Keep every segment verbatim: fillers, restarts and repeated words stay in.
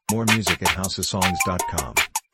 More music at house of songs dot com.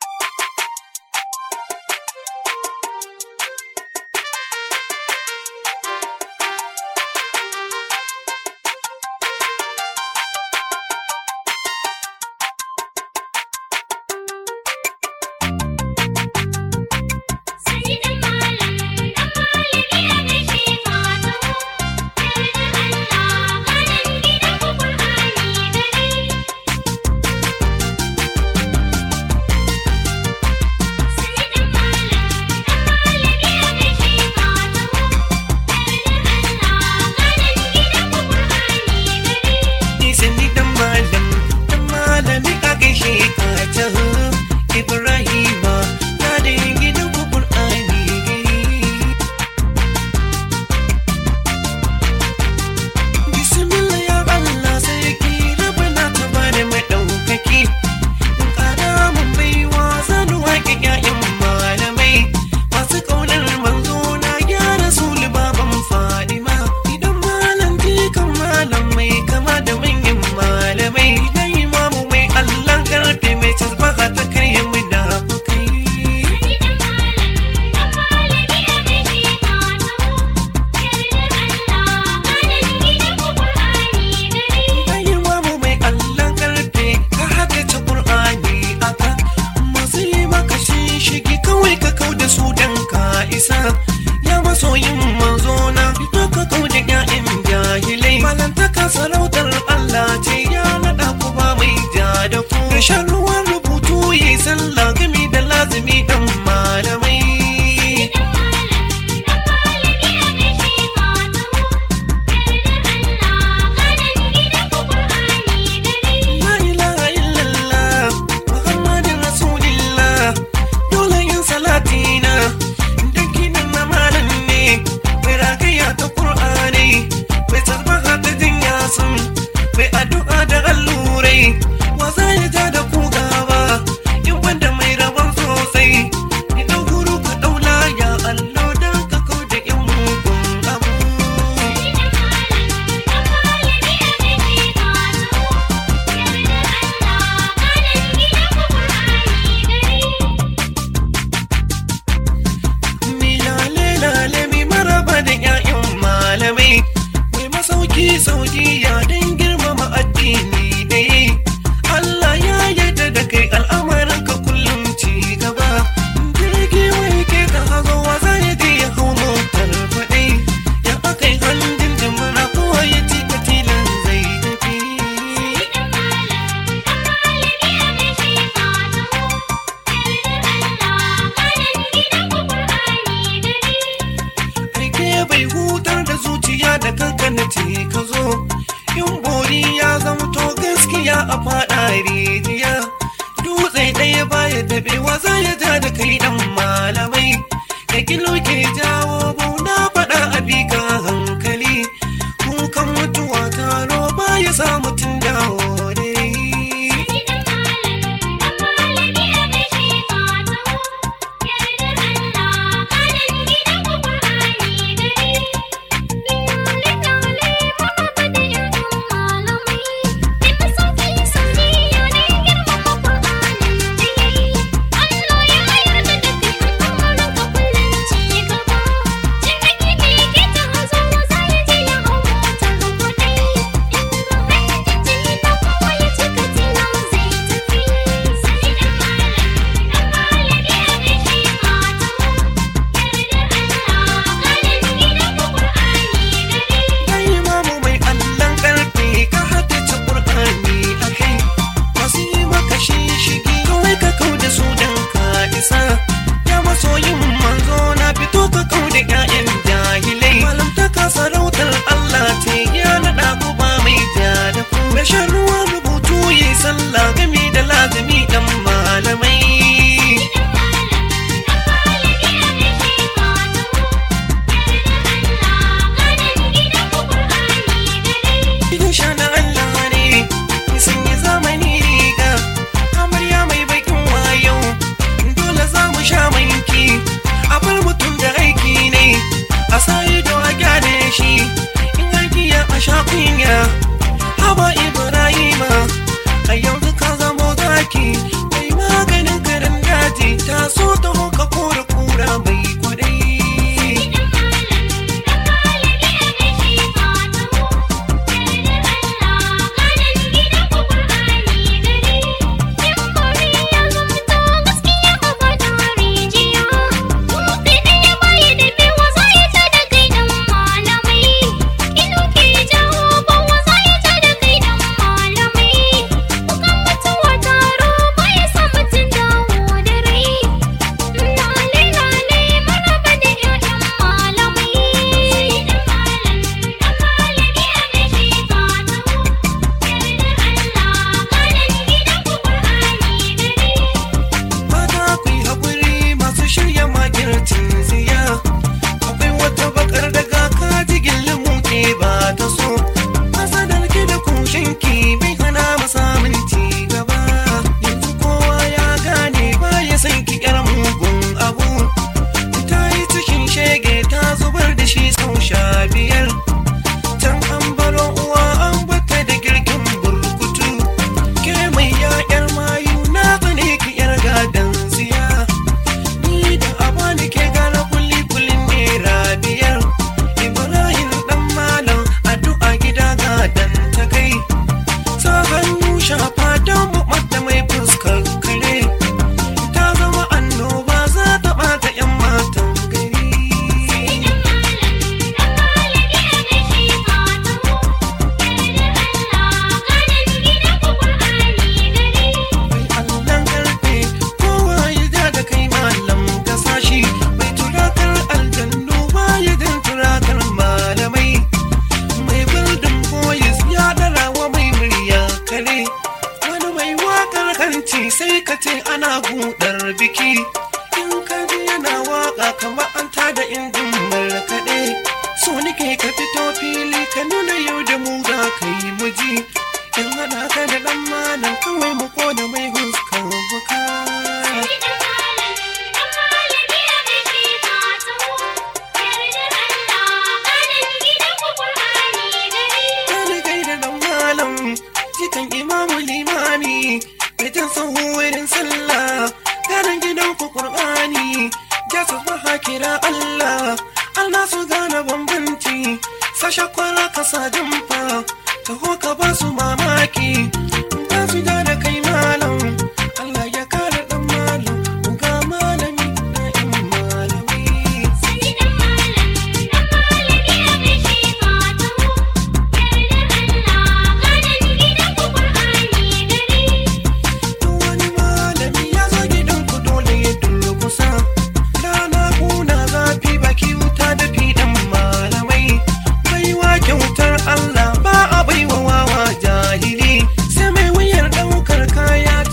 Ya masoyin manzona fito ka kauda ƴaƴan jahilai malantaka sarautar Allah ce ya naɗa ku ba mai ja da ku shan ruwan rubutu yayi sallah gami da lazimi dan malamai La ilaha illallah Muhammadin Rasulillah dole yin salatina mai addu'a da allurai wa za ya ja da ku gaba in wanda mai rabon sosai ni dau guru ka daula ya Allah dan ka kau da yan mugun abu mi lale lale mi maraba da ƴaƴan malamai mai masauki sauki ya dangi addini dai Allah ya yarda da kai al'amarin ka kullum ci gaba jirgi wai ke ka hazo wa za ya je ya hau motar faɗi ya akai handin jimana kowa ya ci katilan zai tafi aike bai hutar da zuciya da kankana ce ka zo in bori ya zamto gaskiya a faɗa rijiya dutse ɗaya baya daɓewa za ya ja da kai ɗan malamai da kilo ke jawo bauna faɗa a bika hankali kukan mutuwa taro baya sa mutum dawo dai aiki mai maganin karen daji ta so ta hoka kura kura mai kwadai. Sai ka ce ana hudar biki in ka ji yana waka kamar an tada injin markaɗe. So nake ka fito fili ka nuna yau da mu za ka yi muji in hana ka da ɗan malam kawai mu ko da mai huskan buka. Jikan imamu limani Fitan sahu wurin sallah ganin gidan ku Qur'ani Jasus baha kira Allah Allah su gane bambanci Sasha kwara kasa jamfa Taho ka ba su mamaki Ba su da da kai malam Allah ya kare dan malam Uga malami na in malami Sani dan malam dan malami a gaishe ka taho Yardar Allah ganin gidan ku Qur'ani gari Wani malami ya zo gidan ku dole ya durkusa Rana kuna zafi baki wuta da fiɗan malamai Baiwa kyautar Allah ba a baiwa wawa jahili Sai mai wuyar ɗaukar kaya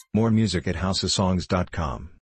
More music at house of songs dot com.